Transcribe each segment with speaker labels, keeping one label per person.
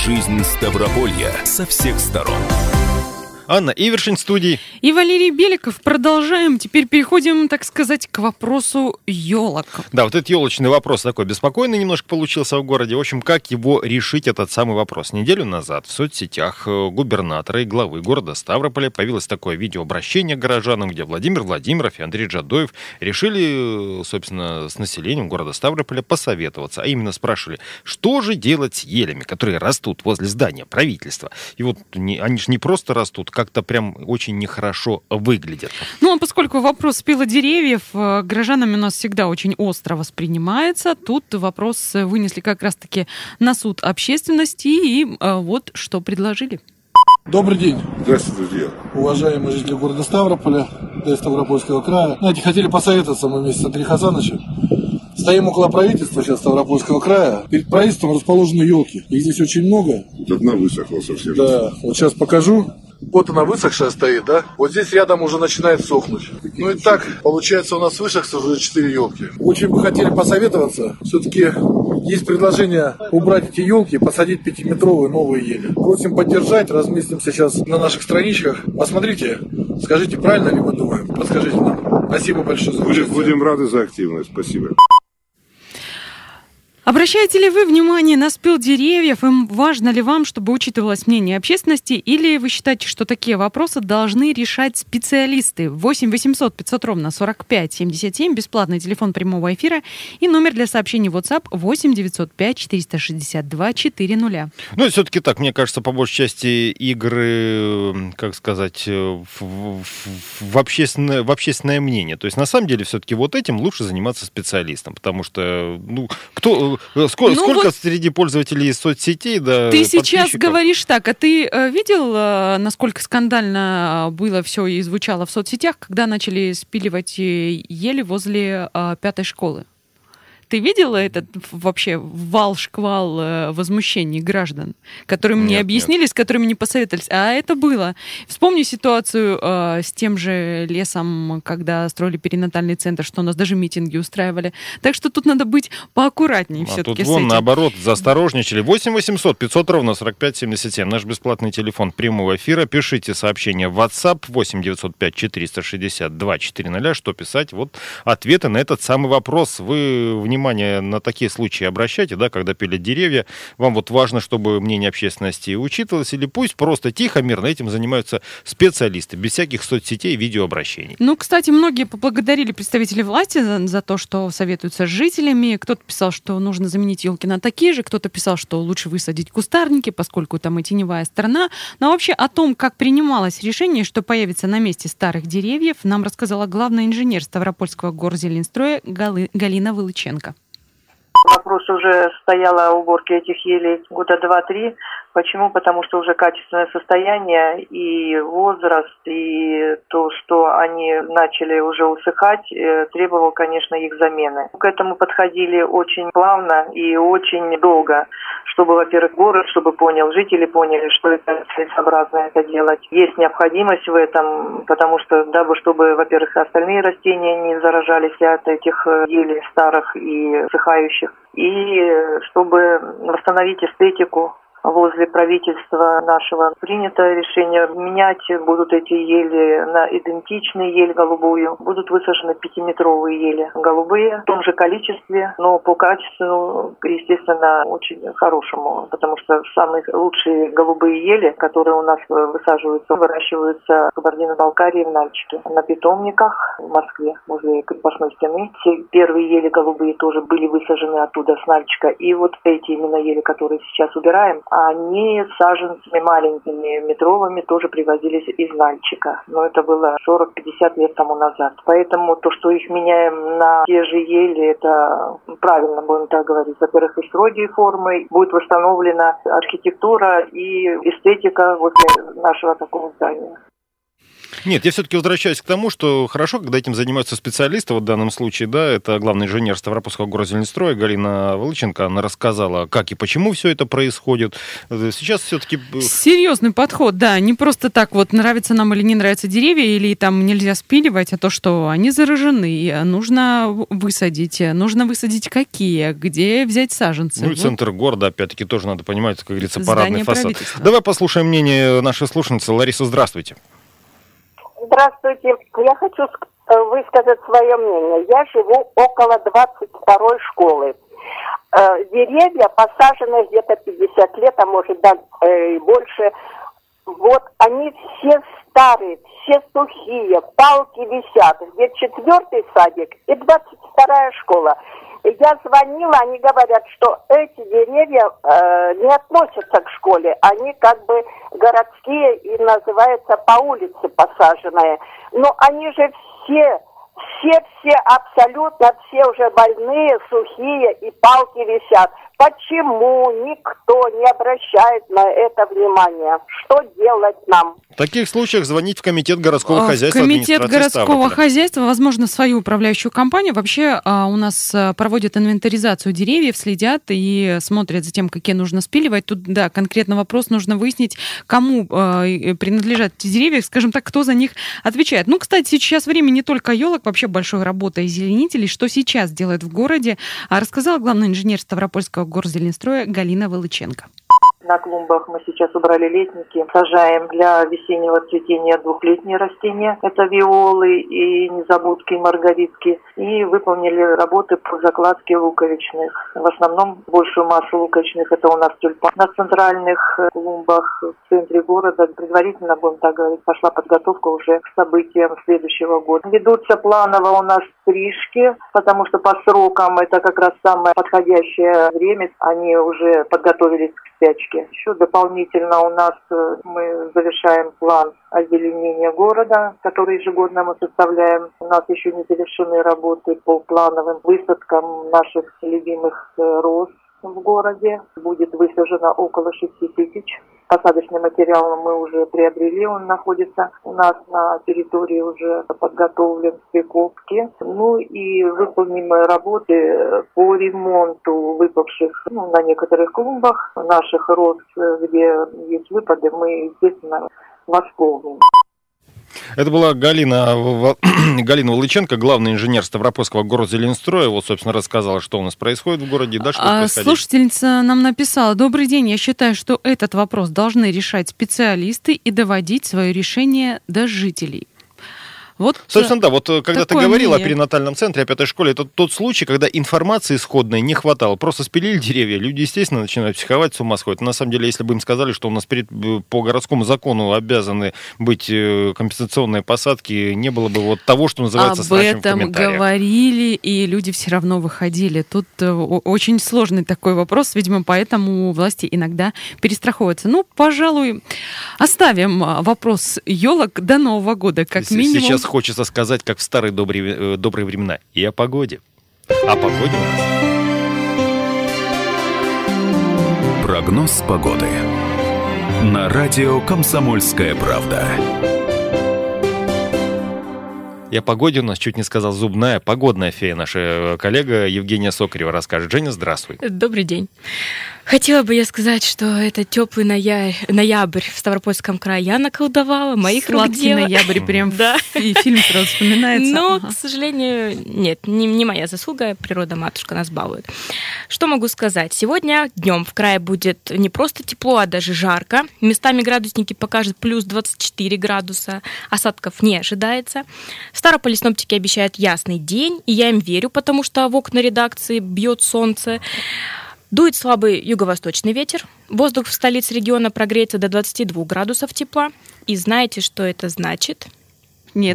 Speaker 1: Жизнь Ставрополья со всех сторон.
Speaker 2: Анна Ивершин в студии.
Speaker 3: И Валерий Беликов. Продолжаем. Теперь переходим, так сказать, к вопросу елок.
Speaker 2: Да, вот этот елочный вопрос такой беспокойный немножко получился в городе. В общем, как его решить, этот самый вопрос? Неделю назад в соцсетях губернатора и главы города Ставрополя появилось такое видеообращение к горожанам, где Владимир Владимиров и Андрей Джадоев решили, собственно, с населением города Ставрополя посоветоваться. А именно спрашивали, что же делать с елями, которые растут возле здания правительства. И вот они же не просто растут, как-то прям очень нехорошо выглядят.
Speaker 3: Ну, а поскольку вопрос спила деревьев горожанами у нас всегда очень остро воспринимается, тут вопрос вынесли как раз-таки на суд общественности, и вот что предложили.
Speaker 4: Добрый день.
Speaker 5: Здравствуйте, друзья.
Speaker 4: Уважаемые жители города Ставрополя, да и Ставропольского края. Знаете, хотели посоветоваться мы вместе с Андреем Хасановичем. Стоим около правительства сейчас Ставропольского края. Перед правительством расположены елки. Их здесь очень много.
Speaker 5: Вот одна высохла совсем.
Speaker 4: Да, вот сейчас покажу. Вот она высохшая стоит, да? Вот здесь рядом уже начинает сохнуть. Ну и так, получается, у нас высохшие уже 4 елки. Очень бы хотели посоветоваться. Все-таки есть предложение убрать эти елки и посадить 5-метровые новые ели. Просим поддержать, разместим сейчас на наших страничках. Посмотрите, скажите, правильно ли мы думаем? Подскажите нам. Спасибо большое за участие.
Speaker 5: Будем рады за активность. Спасибо.
Speaker 3: Обращаете ли вы внимание на спил деревьев? Им важно ли вам, чтобы учитывалось мнение общественности? Или вы считаете, что такие вопросы должны решать специалисты? 8 800 500 ровно 45 77, бесплатный телефон прямого эфира и номер для сообщений в WhatsApp 8 905 462 400.
Speaker 2: Ну, и все-таки так, мне кажется, по большей части игры, как сказать, в общественное мнение. То есть, на самом деле, все-таки вот этим лучше заниматься специалистом, потому что, сколько вот среди пользователей соцсетей, да,
Speaker 3: ты сейчас говоришь так, а ты видел, насколько скандально было все и звучало в соцсетях, когда начали спиливать ели возле 5-й школы? Ты видела этот вообще вал-шквал возмущений граждан, которым не объяснили, с которыми не посоветовались? А это было. Вспомни ситуацию с тем же лесом, когда строили перинатальный центр, что у нас даже митинги устраивали. Так что тут надо быть поаккуратнее все-таки
Speaker 2: тут вон, наоборот, заосторожничали. 8 800 500 ровно 45 77. Наш бесплатный телефон прямого эфира. Пишите сообщение в WhatsApp 8 905 462 400. Что писать? Вот ответы на этот самый вопрос. Вы внимание на такие случаи обращайте, да, когда пилят деревья. Вам вот важно, чтобы мнение общественности учитывалось, или пусть просто тихо, мирно этим занимаются специалисты, без всяких соцсетей и видеообращений.
Speaker 3: Ну, кстати, многие поблагодарили представителей власти за то, что советуются с жителями. Кто-то писал, что нужно заменить елки на такие же, кто-то писал, что лучше высадить кустарники, поскольку там и теневая сторона. Но вообще о том, как принималось решение, что появится на месте старых деревьев, нам рассказала главный инженер Ставропольского горзеленстроя Галина Вылыченко.
Speaker 6: Вопрос уже стоял о уборке этих елей года 2-3. Почему? Потому что уже качественное состояние и возраст, и то, что они начали уже усыхать, требовал, конечно, их замены. К этому подходили очень плавно и очень долго, чтобы, во-первых, город, чтобы понял, жители поняли, что это целесообразно это делать. Есть необходимость в этом, потому что, дабы, чтобы, во-первых, остальные растения не заражались от этих елей старых и усыхающих, и чтобы восстановить эстетику. Возле правительства нашего принято решение менять будут эти ели на идентичные ель голубую. Будут высажены 5-метровые ели голубые в том же количестве, но по качеству, естественно, очень хорошему, потому что самые лучшие голубые ели, которые у нас высаживаются, выращиваются в Кабардино-Балкарии, в Нальчике. На питомниках в Москве, возле крепостной стены. Все первые ели голубые тоже были высажены оттуда, с Нальчика. И вот эти именно ели, которые сейчас убираем, они саженцами маленькими, метровыми, тоже привозились из Нальчика. Но это было 40-50 лет тому назад. Поэтому то, что их меняем на те же ели, это правильно, будем так говорить. Во-первых, и строгие формы, будет восстановлена архитектура и эстетика возле нашего такого здания.
Speaker 2: Нет, я все-таки возвращаюсь к тому, что хорошо, когда этим занимаются специалисты, вот в данном случае, да, это главный инженер Ставропольского горзеленстроя Галина Волыченко, она рассказала, как и почему все это происходит. Сейчас все-таки...
Speaker 3: Серьезный подход, да, не просто так вот нравятся нам или не нравятся деревья, или там нельзя спиливать, а то, что они заражены, нужно высадить какие, где взять саженцы.
Speaker 2: Ну и центр города, опять-таки, тоже надо понимать, как говорится, парадный фасад. Давай послушаем мнение нашей слушательницы. Лариса, здравствуйте.
Speaker 7: Здравствуйте. Я хочу высказать свое мнение. Я живу около 22-й школы. Деревья посажены где-то 50 лет, а может даже и больше. Вот они все старые, все сухие, палки висят. Где 4-й садик и 22-я школа. Я звонила, они говорят, что эти деревья не относятся к школе. Они как бы городские и называются по улице посаженные. Но они же все абсолютно все уже больные, сухие и палки висят. Почему никто не обращает на это внимание? Что делать нам?
Speaker 2: В таких случаях звонить в комитет городского хозяйства.
Speaker 3: Комитет городского хозяйства, возможно, свою управляющую компанию. Вообще у нас проводят инвентаризацию деревьев, следят и смотрят за тем, какие нужно спиливать. Тут, да, конкретно вопрос нужно выяснить, кому принадлежат эти деревья, скажем так, кто за них отвечает. Ну, кстати, сейчас время не только елок, вообще большой работы озеленителей. Что сейчас делают в городе, рассказала главный инженер Ставропольского горзеленстроя Галина Волыченко.
Speaker 6: На клумбах мы сейчас убрали летники, сажаем для весеннего цветения двухлетние растения. Это виолы и незабудки, и маргаритки. И выполнили работы по закладке луковичных. В основном большую массу луковичных это у нас тюльпан. На центральных клумбах в центре города предварительно, будем так говорить, пошла подготовка уже к событиям следующего года. Ведутся планово у нас стрижки, потому что по срокам это как раз самое подходящее время. Они уже подготовились к спячке. Еще дополнительно у нас мы завершаем план озеленения города, который ежегодно мы составляем. У нас еще не завершены работы по плановым высадкам наших любимых роз в городе. Будет высажено около 6 тысяч. Посадочный материал мы уже приобрели, он находится у нас на территории, уже подготовлен к прикопке. Ну и выполним работы по ремонту выпавших на некоторых клумбах наших роз, где есть выпады, мы, естественно, восполним.
Speaker 2: Это была Галина Волыченко, главный инженер Ставропольского горзеленстроя. Вот, собственно, рассказала, что у нас происходит в городе. Да, что происходит. Слушательница
Speaker 3: нам написала: добрый день, я считаю, что этот вопрос должны решать специалисты и доводить свое решение до жителей. Вот,
Speaker 2: собственно, да, вот когда ты говорил о перинатальном центре, о 5-й школе, это тот случай, когда информации исходной не хватало. Просто спилили деревья, люди, естественно, начинают психовать, с ума сходят. На самом деле, если бы им сказали, что у нас по городскому закону обязаны быть компенсационные посадки, не было бы вот того, что называется срачем в комментариях.
Speaker 3: Об этом говорили, и люди все равно выходили. Тут очень сложный такой вопрос, видимо, поэтому власти иногда перестраховываются. Ну, пожалуй, оставим вопрос елок до Нового года, как минимум.
Speaker 2: Сейчас хочется сказать, как в старые добрые времена, и о погоде. О погоде у
Speaker 1: нас. Прогноз погоды на радио «Комсомольская правда».
Speaker 2: И о погоде у нас чуть не сказал зубная, погодная фея, наша коллега Евгения Сокарева расскажет. Женя, здравствуй.
Speaker 8: Добрый день. Хотела бы я сказать, что это теплый ноябрь в Ставропольском крае я наколдовала, моих рук дело.
Speaker 3: Сладкий ноябрь, прям да. И фильм сразу вспоминается.
Speaker 8: Но, к сожалению, нет, не моя заслуга, природа-матушка нас балует. Что могу сказать? Сегодня днем в крае будет не просто тепло, а даже жарко. Местами градусники покажут плюс 24 градуса, осадков не ожидается. В Ставрополе синоптики обещают ясный день, и я им верю, потому что в окна редакции бьет солнце. Дует слабый юго-восточный ветер. Воздух в столице региона прогреется до 22 градусов тепла. И знаете, что это значит?
Speaker 3: Нет.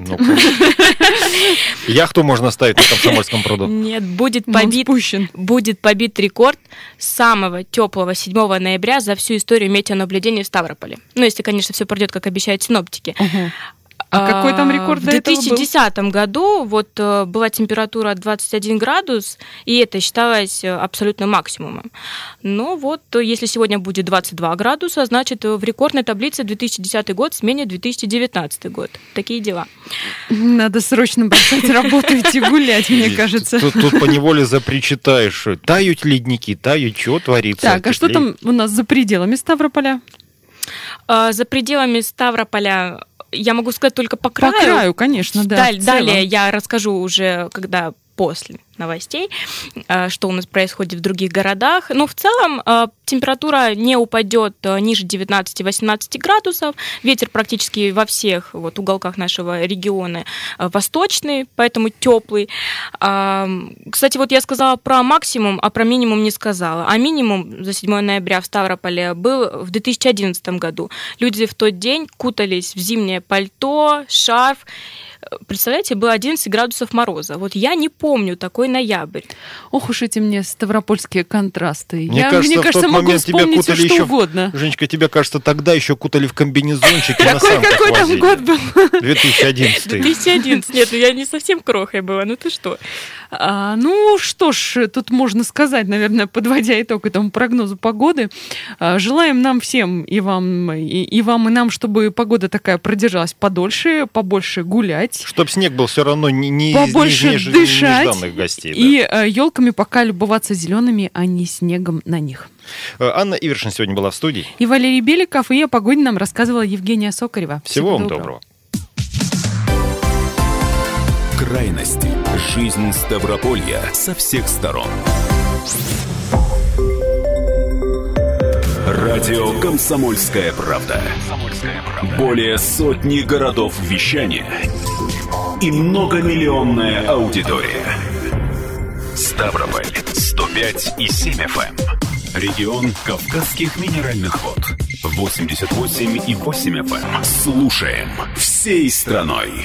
Speaker 2: Яхту можно ставить на Комсомольском пруду.
Speaker 8: Нет, будет побит рекорд самого теплого 7 ноября за всю историю метеонаблюдения в Ставрополе. Ну, если, конечно, все пройдет, как обещают синоптики.
Speaker 3: А какой там рекорд
Speaker 8: в
Speaker 3: до этого был?
Speaker 8: 2010 году вот была температура 21 градус, и это считалось абсолютно максимумом. Но вот если сегодня будет 22 градуса, значит в рекордной таблице 2010 год сменит 2019 год. Такие дела.
Speaker 3: Надо срочно бросать работу и идти гулять, мне кажется.
Speaker 2: Тут поневоле запричитаешь. Тают ледники, тают, что творится.
Speaker 3: Так, а что там у нас за пределами Ставрополя?
Speaker 8: За пределами Ставрополя я могу сказать только по краю.
Speaker 3: По краю, конечно, да.
Speaker 8: Далее я расскажу уже, когда после новостей, что у нас происходит в других городах. Но в целом температура не упадет ниже 19-18 градусов. Ветер практически во всех вот уголках нашего региона восточный, поэтому теплый. Кстати, вот я сказала про максимум, а про минимум не сказала. А минимум за 7 ноября в Ставрополе был в 2011 году. Люди в тот день кутались в зимнее пальто, шарф. Представляете, было 11 градусов мороза. Вот я не помню такой ноябрь.
Speaker 3: Ох уж эти мне ставропольские контрасты.
Speaker 2: Мне кажется, в тот
Speaker 3: могу
Speaker 2: момент тебя
Speaker 3: вспомнить
Speaker 2: кутали
Speaker 3: все, что
Speaker 2: еще...
Speaker 3: угодно.
Speaker 2: Женечка, тебя, кажется, тогда еще кутали в комбинезончике на санках
Speaker 3: Какой там
Speaker 2: возили.
Speaker 3: год был?
Speaker 2: 2011.
Speaker 8: 2011. Нет, я не совсем крохой была. Ну ты что?
Speaker 3: Ну что ж, тут можно сказать, наверное, подводя итог этому прогнозу погоды. Желаем нам всем, и вам, и нам, чтобы погода такая продержалась подольше, побольше гулять.
Speaker 2: Чтоб снег был все равно не
Speaker 3: побольше
Speaker 2: из
Speaker 3: дышать
Speaker 2: нежданных гостей.
Speaker 3: И елками пока любоваться зелеными, а не снегом на них.
Speaker 2: Анна Ивершин сегодня была в студии.
Speaker 3: И Валерий Беликов, и о погоде нам рассказывала Евгения Сокарева.
Speaker 2: Всего вам доброго.
Speaker 1: Крайности. Жизнь Ставрополья со всех сторон. Радио «Комсомольская правда». Более сотни городов вещания и многомиллионная аудитория. Ставрополь 105,7 FM. Регион Кавказских минеральных вод 88,8 FM. Слушаем всей страной.